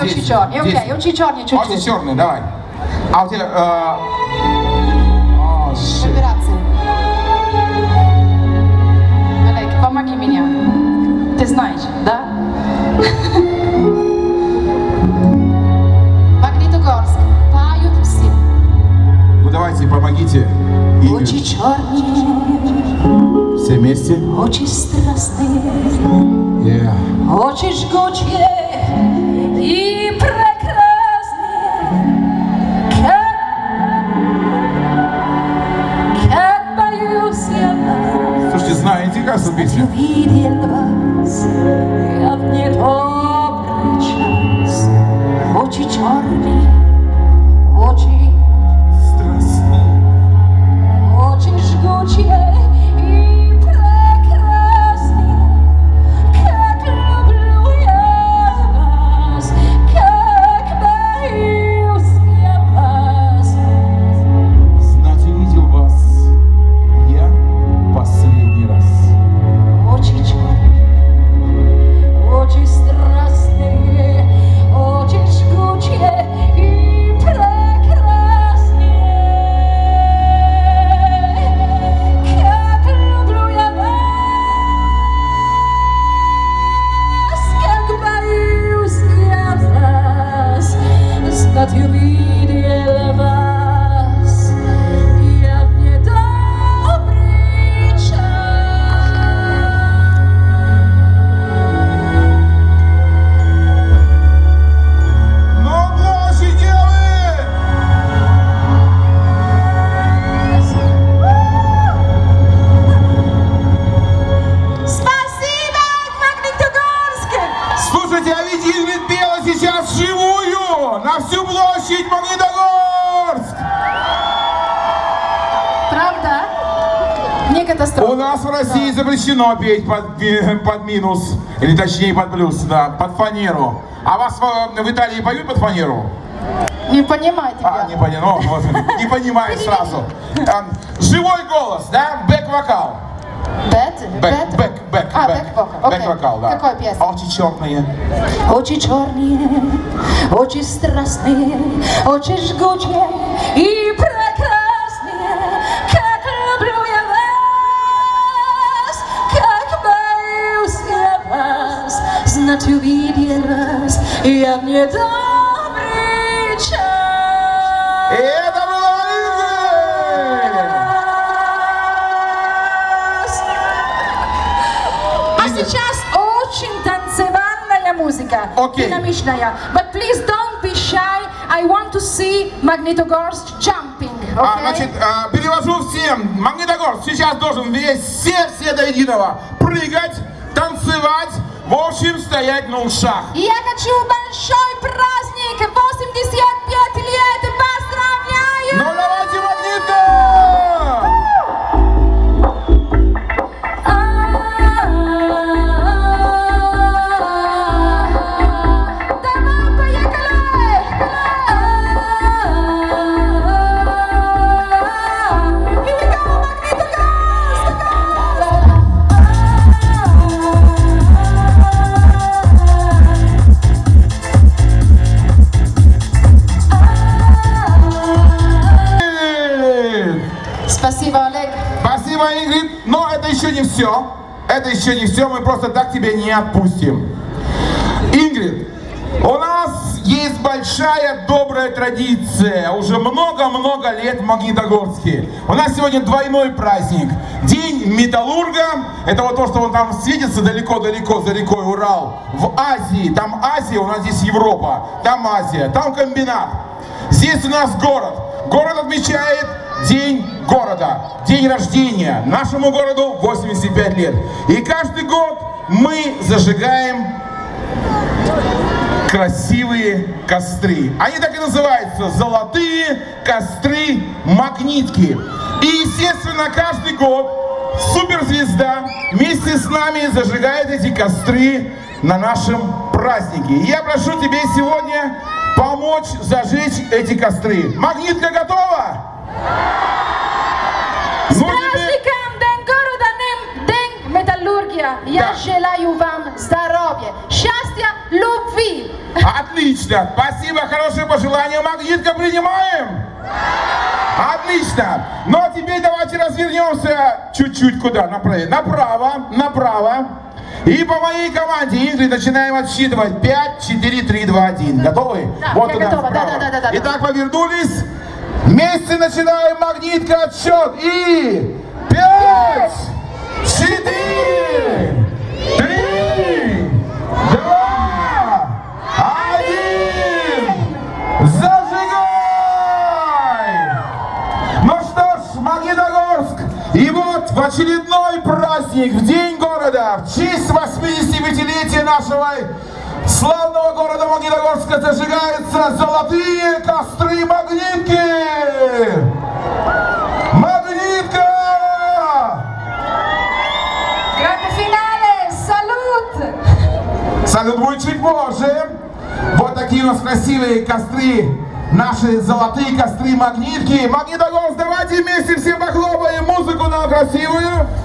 Очи черные, окей, очи черные чуть-чуть. Очи черные, давай. А у тебя... Операция. Олег, помоги меня. Ты знаешь, да? Магнитогорск, поют все. Ну давайте, помогите. Очи черные, Все вместе. очи страстные, очи жгучие и прекрасные. Как боюсь я вас. Слушайте, знаете, как эту песню? Увидел вас я в недобрый час. Очи черные, очи Страстные. очень жгучие и прекрасные. Как люблю я вас, как боюсь я вас. Знать увидел вас я последний раз. Очи черные, очи страстные, очень жгучие и прекрасные. Как люблю я вас, как боюсь я вас. Знать увидел вас я в недобрый час. Но площадь делает! Спасибо, Магнитогорск! Слушайте, а ведь Ингрид пела сейчас вживую на всю площадь Магнитогорск! Правда? Не У катастрофа. нас в России запрещено петь под минус, или точнее под плюс, да, под фанеру. А вас в Италии поют под фанеру? Не понимаю тебя. Не понимаю, ну, вот, не понимаю сразу. Живой голос, да, бэк-вокал. Бэк-вокал. А, бэк-вокал. Окей. Бэк-вокал, да. Какой песня? Очи черные. Очи черные, очи страстные, очи жгучие и прекрасные. Как люблю я вас, как боюсь я вас. Знать увидел вас я в недобрый час. И это было А сейчас очень танцевальная музыка, Окей. динамичная. But please don't be shy. I want to see Magnitogorsk jumping. Okay? Значит, перевожу всем. Магнитогорск сейчас должен все до единого прыгать, танцевать, в общем, стоять на ушах. Я хочу большой праздник, 85 лет, поздравляю! Ну давайте, Магнита! Давай, поехали! Here we go, Спасибо, Олег. Спасибо, Ингрид. Но это еще не все. Это еще не все. Мы просто так тебя не отпустим. Ингрид, у нас есть большая добрая традиция. Уже много-много лет в Магнитогорске. У нас сегодня двойной праздник. День металлурга. Это вот то, что он там светится далеко-далеко за рекой Урал. В Азии. Там Азия, у нас здесь Европа. Там Азия. Там комбинат. Здесь у нас город. Город отмечает День города, день рождения. Нашему городу 85 лет. И каждый год мы зажигаем красивые костры. Они так и называются: золотые костры Магнитки. И, естественно, каждый год суперзвезда вместе с нами зажигает эти костры на нашем празднике. И я прошу тебя сегодня помочь зажечь эти костры. Магнитка готова? С праздником День города, День металлургия. Я желаю вам здоровья, счастья, любви. Отлично. Спасибо, хорошее пожелание. Магнитка принимаем? Отлично. Ну а теперь давайте развернемся чуть-чуть куда? Направо. И по моей команде, Ингрид, начинаем отсчитывать. 5, 4, 3, 2, 1. Готовы? Да, вот я туда, готова. вправо. Да. Итак, повернулись. Вместе начинаем, Магнитка, отсчет. И 5, 4, 3, 2, 1. Зажигай! Ну что ж, Магнитогорск. И вот в очередной праздник, в День города, в честь 85-летия нашего славного города Магнитогорска зажигаются золотые костры Магнитки! Магнитка! Grande finale, салют! Салют будет чуть позже. Вот такие у нас красивые костры, наши золотые костры Магнитки. Магнитогорск, давайте вместе все похлопаем музыку нам красивую.